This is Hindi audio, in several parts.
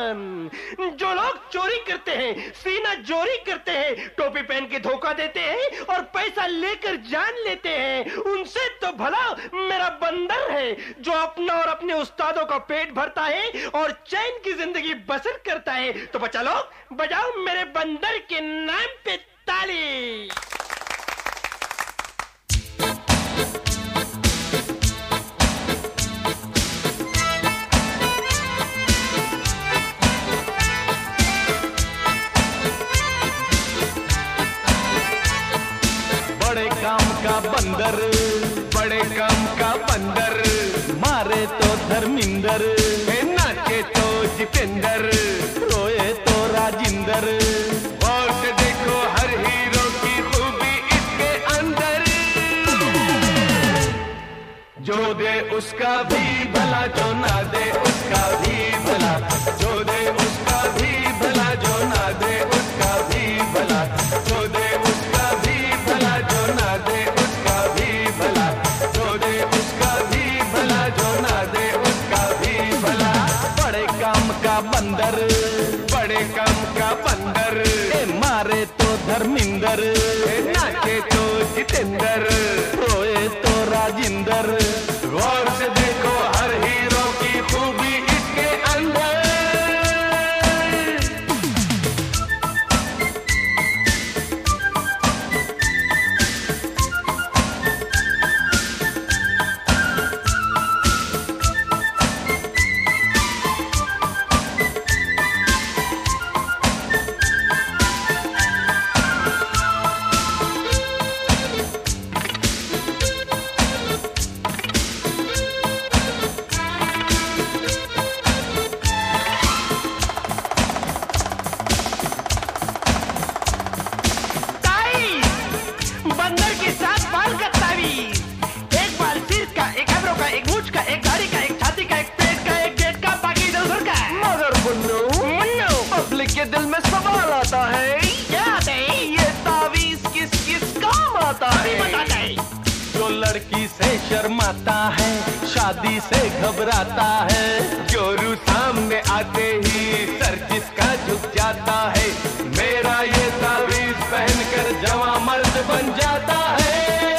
जो लोग चोरी करते हैं, सीना चोरी करते हैं, टोपी पहन के धोखा देते हैं और पैसा लेकर जान लेते हैं, उनसे तो भला मेरा बंदर है जो अपना और अपने उस्तादों का पेट भरता है और चैन की जिंदगी बसर करता है। तो बच्चा लोग बजाओ मेरे बंदर के नाम पे ताली। बड़े काम का बंदर, बड़े काम का बंदर, मारे तो धर्मिंदर, नाचे तो जितेंद्र, रोए तो राजिंदर। और से देखो हर हीरो की खूबी इसके अंदर, जो दे उसका भी भला, जो ना दे उसका भी भला, जो दे उसका भी भला, जो ना दे उसका भी भला, जो दे उसका भी भला, जो ना दे उसका भी भला, जो दे उसका भी भला, जो ना दे उसका भी भला। बड़े काम का बंदर, बड़े काम का बंदर, मारे तो धर्मिंदर, नाचे तो जितेंद्र, रोए तो राजिंदर। गौर से देखो हर हीरो की खूबी इसके अंदर। के दिल में सवाल आता है, क्या आता है? ये तावीज किस किस काम आता है? बताता है। जो लड़की से शर्माता है, शादी से घबराता है, जोरू सामने आते ही सर जिसका झुक जाता है, मेरा ये तावीज पहनकर जवां मर्द बन जाता है।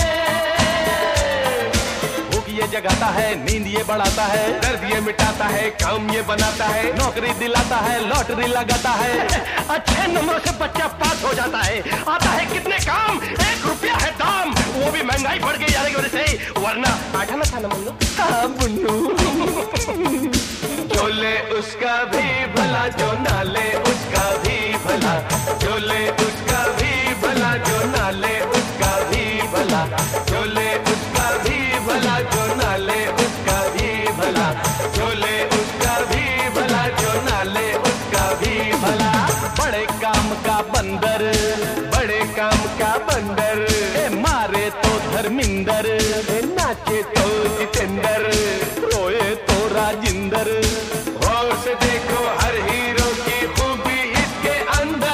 ये जगाता है, नींद ये बढ़ाता है, दर्द ये मिटाता है, काम ये बनाता है, नौकरी दिलाता है, लॉटरी लगाता है, अच्छे नंबरों से बच्चा पास हो जाता है। आता है कितने काम, 1 रुपया है दाम, वो भी महंगाई बढ़ गई जाने की वजह से, वरना आठा ना था ना मुन्नू। हाँ मुन्नू। जो ले उसका भी भला, जो ना ले उसका भी भला, जो ले उसका भी भला, जो ना ले उसका भी भला, जो ले उसका भी भला, जो ना ले उसका भी भला, जो ले उसका भी भला, जो ना ले उसका भी भला। बड़े काम का बंदर, बड़े काम का बंदर, मारे तो धर्मिंदर, नाचे तो जितेंद्र, रोए तो राजिंदर। और से देखो हर हीरो की खूबी इसके अंदर।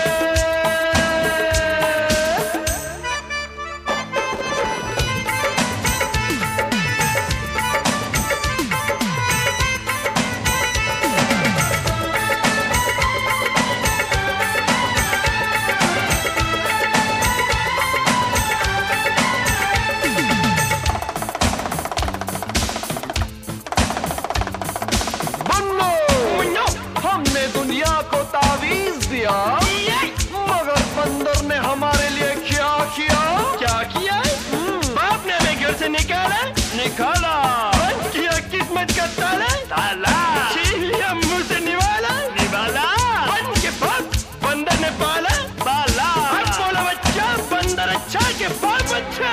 दुनिया को तावीज दिया, मगर बंदर ने हमारे लिए क्या किया? क्या किया? बाप ने हमें घर से निकाला, बंद किया किस्मत का ताला, छीन लिया मुंह से निवाला, बंद के बाद बंदर ने पाला, अब बोला बच्चा बंदर अच्छा के बाल बच्चा।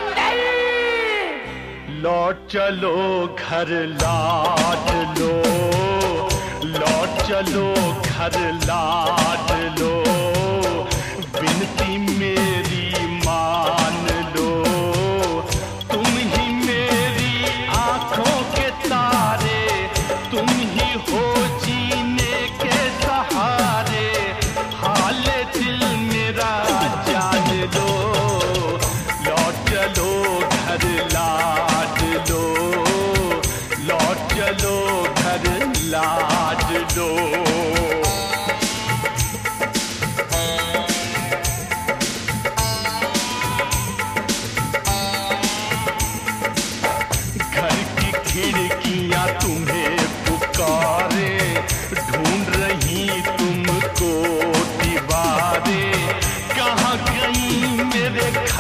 लौट चलो घर लाड लो, लौट चलो घर लाड लो, बिनती मेरी मान लो, तुम ही मेरी आंखों के तारे, तुम ही हो जीने के सहारे, हाल दिल मेरा जान लो, लौट चलो घर लाड लो, लौट चलो घर लाड लो।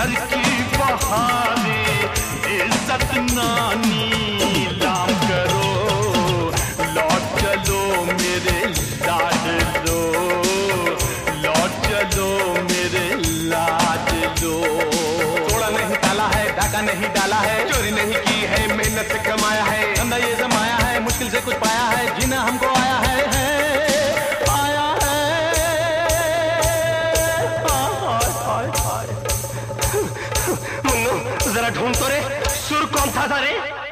घर की बहारी इज्जत नानी लाम करो, लौट चलो मेरे लाडलो, लौट चलो मेरे लाडलो। तोड़ा नहीं ताला है, डाका नहीं डाला है, चोरी नहीं की है, मेहनत से कमाया है, धंधा ये जमाया है, मुश्किल से कुछ पाया है, जीना हमको आया है, आया है। हाय हाय हाय। मुन्नू जरा ढूंढ तो रे, सुर कौन था रे?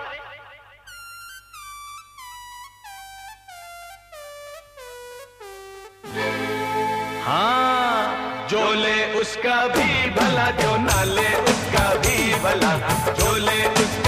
हाँ, जो ले उसका भी भला, जो ना ले उसका भी भला, जो ले उसका